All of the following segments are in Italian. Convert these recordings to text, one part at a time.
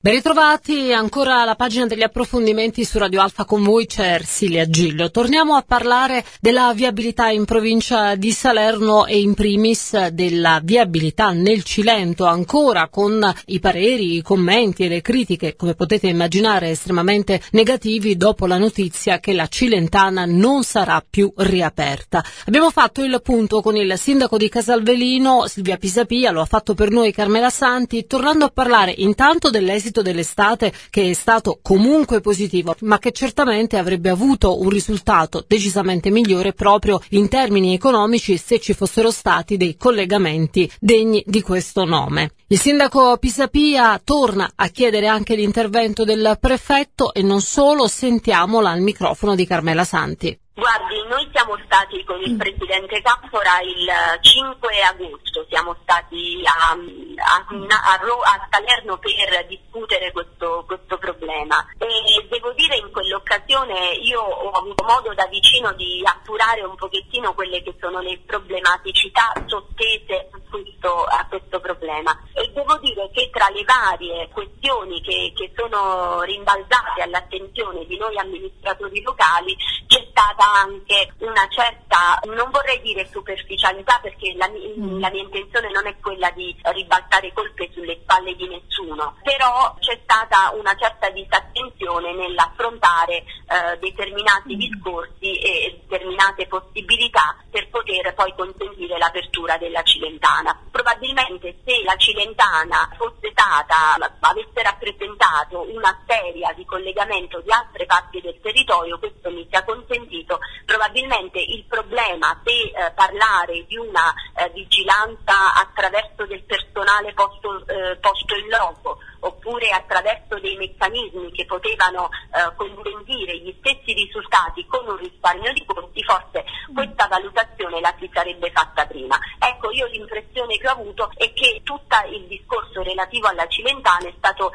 Ben ritrovati, ancora alla pagina degli approfondimenti su Radio Alfa, con voi c'è Ersilia Gillo. Torniamo a parlare della viabilità in provincia di Salerno e in primis della viabilità nel Cilento, ancora con i pareri, i commenti e le critiche, come potete immaginare, estremamente negativi dopo la notizia che la Cilentana non sarà più riaperta. Abbiamo fatto il punto con il sindaco di Casalvelino, Silvia Pisapia, lo ha fatto per noi Carmela Santi, tornando a parlare intanto dell'esito dell'estate, che è stato comunque positivo, ma che certamente avrebbe avuto un risultato decisamente migliore proprio in termini economici se ci fossero stati dei collegamenti degni di questo nome. Il sindaco Pisapia torna a chiedere anche l'intervento del prefetto e non solo, sentiamola al microfono di Carmela Santi. Guardi, noi siamo stati con il presidente Campora il 5 agosto, siamo stati a Salerno per discutere questo problema e devo dire in quell'occasione io ho avuto modo da vicino di appurare un pochettino quelle che sono le problematicità sottese a questo problema e devo dire che tra le varie questioni che sono rimbalzate all'attenzione di noi amministratori locali c'è stata anche una certa, non vorrei dire superficialità perché la mia intenzione non è quella di ribaltare colpe sulle spalle di nessuno, però c'è stata una certa disattenzione nell'affrontare determinati discorsi e determinate possibilità per poter poi consentire l'apertura della Cilentana. Probabilmente se la Cilentana avesse rappresentato un'arteria di collegamento di altre parti del territorio, questo mi sia consentito, probabilmente il problema se parlare di una vigilanza attraverso del personale posto in loco oppure attraverso dei meccanismi che potevano consentire gli stessi risultati con un risparmio di costi, forse questa valutazione la si sarebbe fatta prima. Ecco, io l'impressione che ho avuto è che tutto il discorso relativo alla Cilentana è stato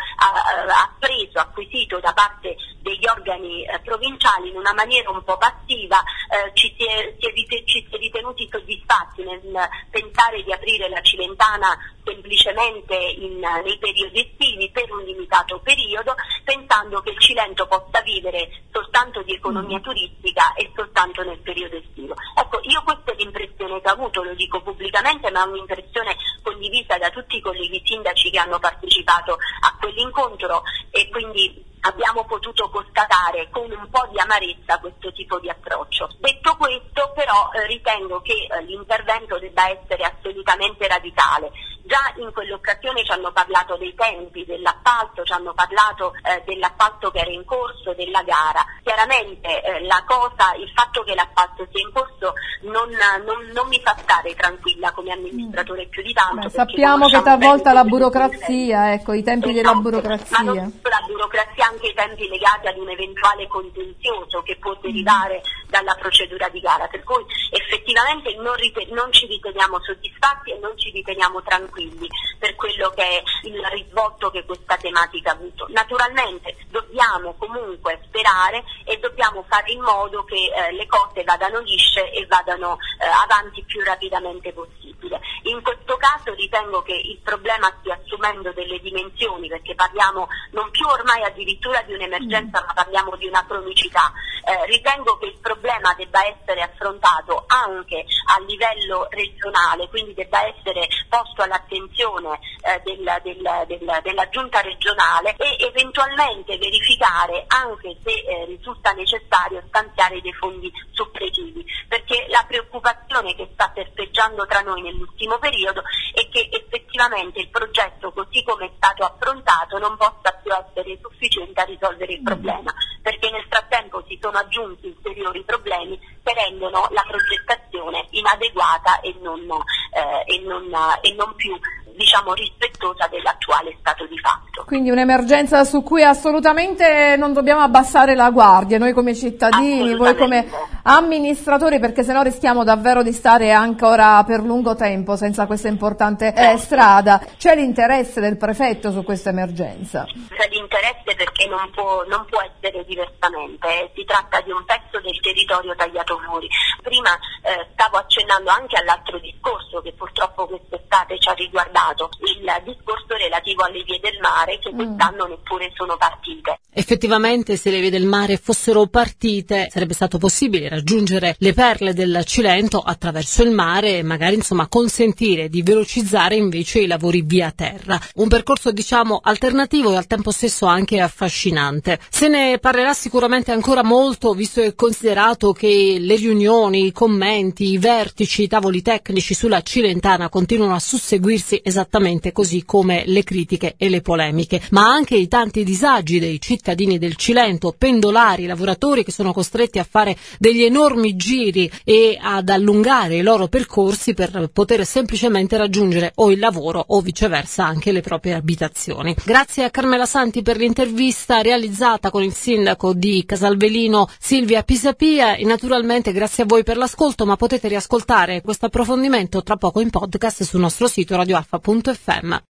acquisito da parte degli organi provinciali in una maniera un po' passiva, ci si è ritenuti soddisfatti nel pensare di aprire la Cilentana semplicemente nei periodi estivi per un limitato periodo, pensando che il Cilento possa vivere soltanto di economia turistica e soltanto nel periodo estivo. Ecco, io questa è l'impressione che ho avuto, lo dico pubblicamente, ma è un'impressione condivisa da tutti i colleghi sindaci che hanno partecipato a quell'incontro e quindi abbiamo potuto constatare con un po' di amarezza questo tipo di approccio. Detto questo, però, ritengo che l'intervento debba essere assolutamente radicale. Già in quell'occasione ci hanno parlato dei tempi dell'appalto, ci hanno parlato dell'appalto che era in corso, della gara. Chiaramente il fatto che l'appalto sia in corso non mi fa stare tranquilla come amministratore più di tanto. Sappiamo che talvolta la burocrazia, i tempi della burocrazia. Ma non solo la burocrazia, anche i tempi legati ad un eventuale contenzioso che può derivare dalla procedura di gara, per cui effettivamente non ci riteniamo soddisfatti e non ci riteniamo tranquilli per quello che è il risvolto che questa tematica ha avuto. Naturalmente dobbiamo comunque sperare e dobbiamo fare in modo che le cose vadano lisce e vadano avanti più rapidamente possibile. In questo caso ritengo che il problema stia assumendo delle dimensioni, perché parliamo non più ormai addirittura di un'emergenza, ma parliamo di una cronicità. Ritengo che il problema debba essere affrontato anche a livello regionale, quindi debba essere posto all'attenzione della giunta regionale e eventualmente verificare anche se risulta necessario stanziare dei fondi supplettivi, perché la preoccupazione che sta serpeggiando tra noi nell'ultimo periodo è che effettivamente il progetto così come è stato affrontato non possa più essere sufficiente a risolvere il problema, perché nel frattempo si sono aggiunti ulteriori problemi che rendono la progettazione inadeguata e non più rispettosa dell'attuale stato di fatto. Quindi un'emergenza su cui assolutamente non dobbiamo abbassare la guardia, noi come cittadini, voi come amministratori, perché sennò rischiamo davvero di stare ancora per lungo tempo senza questa importante strada. C'è l'interesse del prefetto su questa emergenza? C'è interesse perché non può essere diversamente, si tratta di un pezzo del territorio tagliato fuori. Prima stavo accennando anche all'altro discorso che purtroppo quest'estate ci ha riguardato, il discorso relativo alle vie del mare che quest'anno neppure sono partite. Effettivamente, se le vie del mare fossero partite sarebbe stato possibile raggiungere le perle del Cilento attraverso il mare e magari consentire di velocizzare invece i lavori via terra. Un percorso alternativo e al tempo stesso anche affascinante. Se ne parlerà sicuramente ancora molto, visto e considerato che le riunioni, i commenti, i vertici, i tavoli tecnici sulla Cilentana continuano a susseguirsi esattamente così come le critiche e le polemiche, ma anche i tanti disagi dei cittadini del Cilento, pendolari, lavoratori che sono costretti a fare degli enormi giri e ad allungare i loro percorsi per poter semplicemente raggiungere o il lavoro o viceversa anche le proprie abitazioni. Grazie a Carmela Santi per l'intervista realizzata con il sindaco di Casalvelino Silvia Pisapia e naturalmente grazie a voi per l'ascolto, ma potete riascoltare questo approfondimento tra poco in podcast sul nostro sito radioalfa.fm.